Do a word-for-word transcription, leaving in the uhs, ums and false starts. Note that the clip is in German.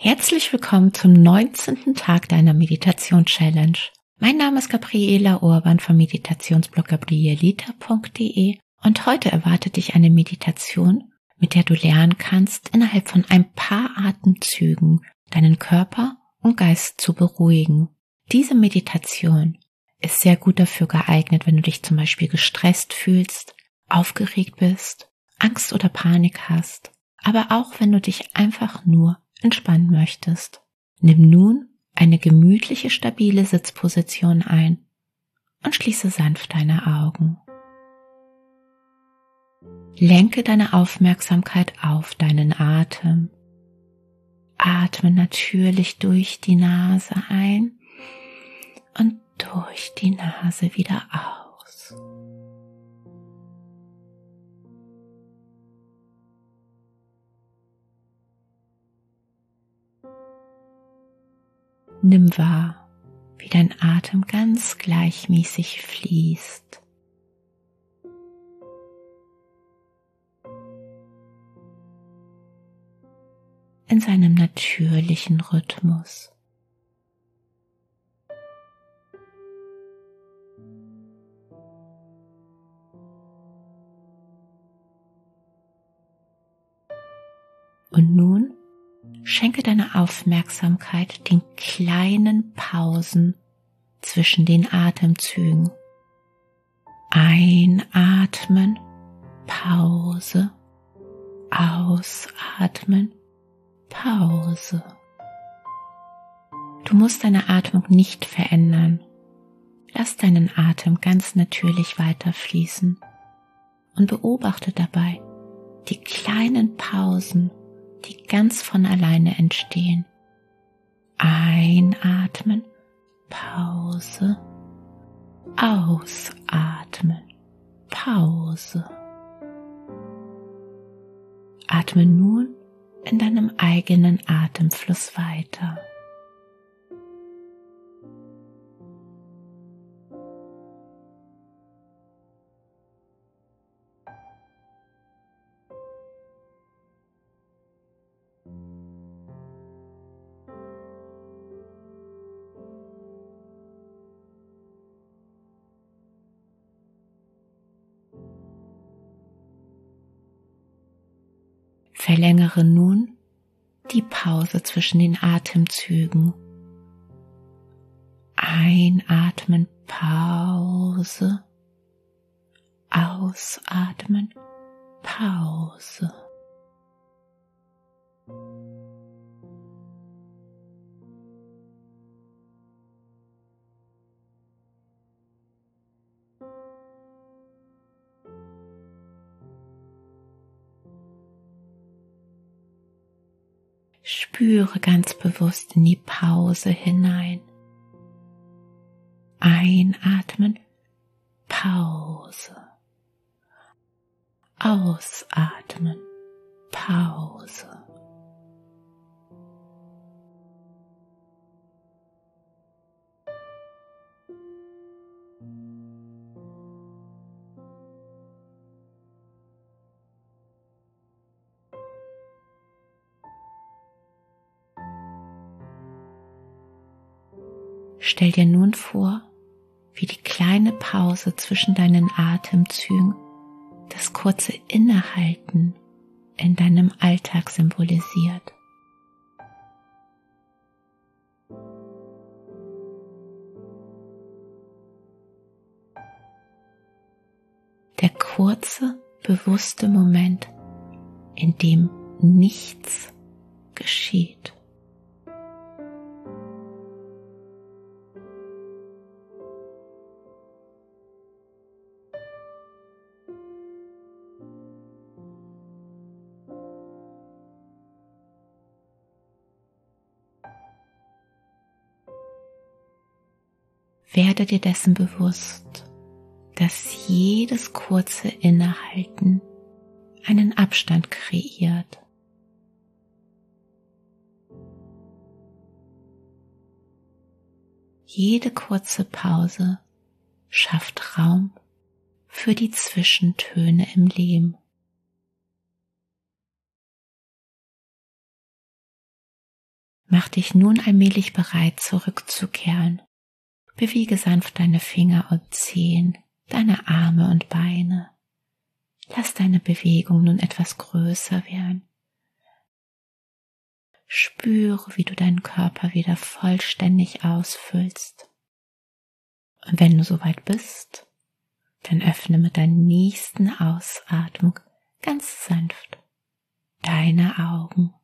Herzlich willkommen zum neunzehnten Tag deiner Meditation-Challenge. Mein Name ist Gabriela Urban vom Meditationsblog gabrielita punkt de und heute erwartet dich eine Meditation, mit der du lernen kannst, innerhalb von ein paar Atemzügen deinen Körper und Geist zu beruhigen. Diese Meditation ist sehr gut dafür geeignet, wenn du dich zum Beispiel gestresst fühlst, aufgeregt bist, Angst oder Panik hast, aber auch wenn du dich einfach nur entspannen möchtest. Nimm nun eine gemütliche, stabile Sitzposition ein und schließe sanft deine Augen. Lenke deine Aufmerksamkeit auf deinen Atem. Atme natürlich durch die Nase ein und durch die Nase wieder aus. Nimm wahr, wie dein Atem ganz gleichmäßig fließt. In seinem natürlichen Rhythmus. Und nun schenke deine Aufmerksamkeit den kleinen Pausen zwischen den Atemzügen. Einatmen, Pause, ausatmen, Pause. Du musst deine Atmung nicht verändern. Lass deinen Atem ganz natürlich weiterfließen und beobachte dabei die kleinen Pausen, die ganz von alleine entstehen. Einatmen, Pause, ausatmen, Pause. Atme nun in deinem eigenen Atemfluss weiter. Verlängere nun die Pause zwischen den Atemzügen. Einatmen, Pause, ausatmen, Pause. Spüre ganz bewusst in die Pause hinein. Einatmen, Pause. Ausatmen, Pause. Stell dir nun vor, wie die kleine Pause zwischen deinen Atemzügen das kurze Innehalten in deinem Alltag symbolisiert. Der kurze, bewusste Moment, in dem nichts geschieht. Werde dir dessen bewusst, dass jedes kurze Innehalten einen Abstand kreiert. Jede kurze Pause schafft Raum für die Zwischentöne im Leben. Mach dich nun allmählich bereit, zurückzukehren. Bewege sanft deine Finger und Zehen, deine Arme und Beine. Lass deine Bewegung nun etwas größer werden. Spüre, wie du deinen Körper wieder vollständig ausfüllst. Und wenn du soweit bist, dann öffne mit deiner nächsten Ausatmung ganz sanft deine Augen.